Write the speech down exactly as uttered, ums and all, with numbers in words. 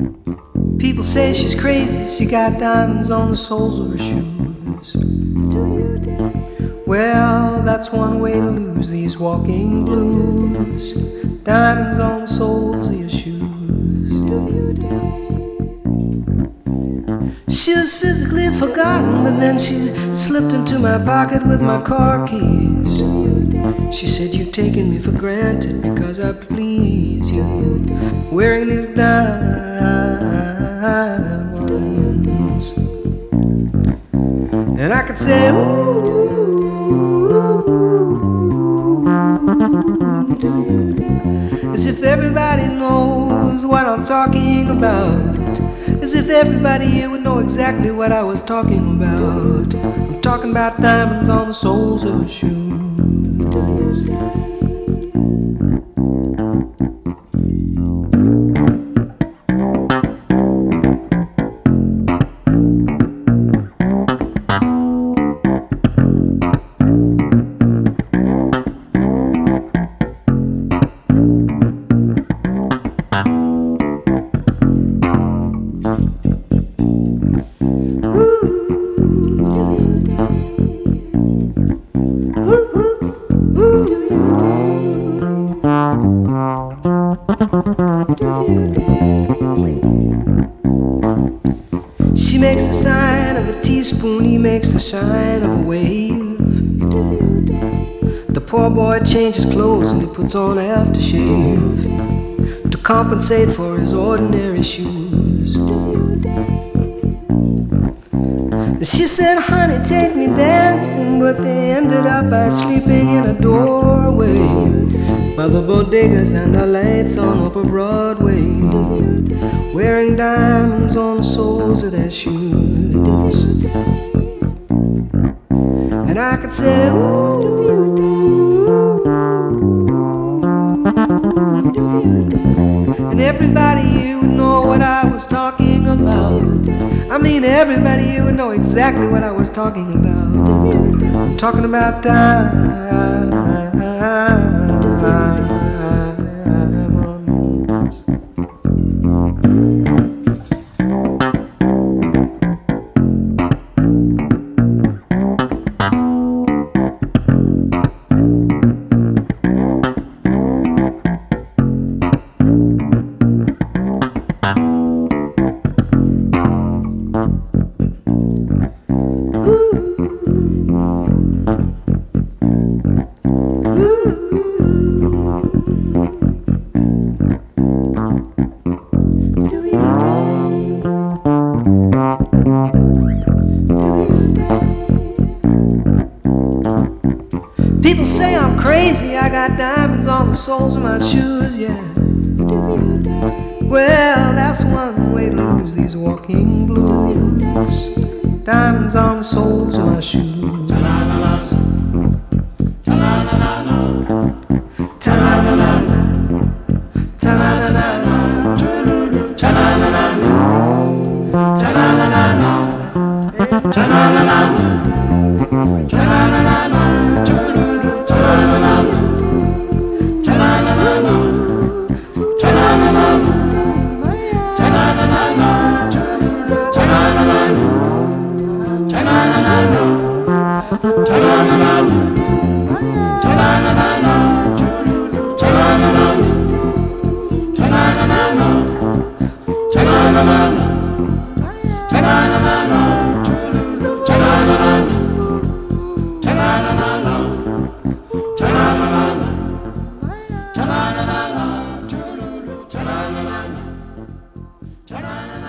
People say she's crazy, she got diamonds on the soles of her shoes. Well, that's one way to lose these walking blues. Diamonds on the soles of your shoes. She was physically forgotten, but then she slipped into my pocket with my car keys. She said, "You've taken me for granted because I please you, wearing these diamonds." And I could say, ooh, as if everybody knows what I'm talking about. As if everybody here would know exactly what I was talking about. I'm talking about diamonds on the soles of her shoes. She makes the sign of a teaspoon, he makes the sign of a wave. The poor boy changes clothes and he puts on aftershave to compensate for his ordinary shoes. She said, "Honey, take me dancing," but they ended up by sleeping in a doorway by the bodegas and the lights on Upper Broadway, wearing diamonds on the soles of their shoes. And I could say, ooh, and everybody here would know what I was talking about. I mean, everybody here would know exactly what I was talking about. I'm talking about diamonds. People say I'm crazy, I got diamonds on the soles of my shoes, yeah. Well, that's one way to lose these walking blues. Diamonds on the soles of my shoes. Ta-la-la-la. Ta-la-la-la. Ta-la-la-la. Ta-la-la-la. Ta-la-la-la. Ta-la-la-la. Ta-la-la-la. Ta-la-la-la. Ta-la-la-la.